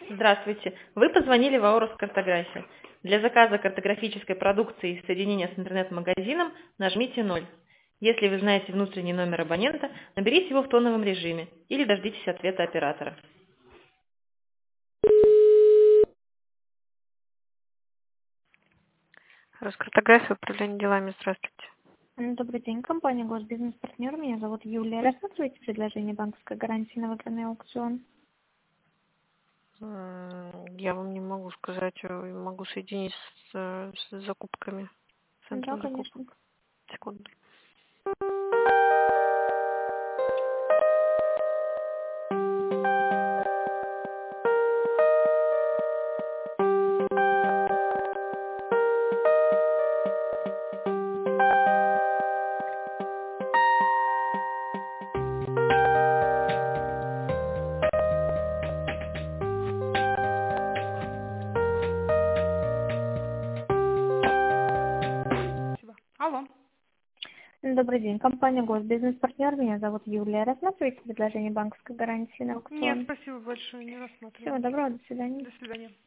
Здравствуйте. Вы позвонили в Аурус Картография. Для заказа картографической продукции и соединения с интернет-магазином нажмите 0. Если вы знаете внутренний номер абонента, наберите его в тоновом режиме или дождитесь ответа оператора. Роскартография, управление делами. Здравствуйте. Добрый день, компания Госбизнес-партнер. Меня зовут Юлия. Рассматриваете предложение банковской гарантии на выбранный аукцион? Я вам не могу сказать, могу соединить с закупками. Да, Центром конечно. закупок. Секунду. Алло. Добрый день, компания Госбизнес-партнер. Меня зовут Юлия. Рассматриваете предложение банковской гарантии на Нет, аукцион? спасибо большое, не Всего рассматриваю. доброго, до свидания. До свидания.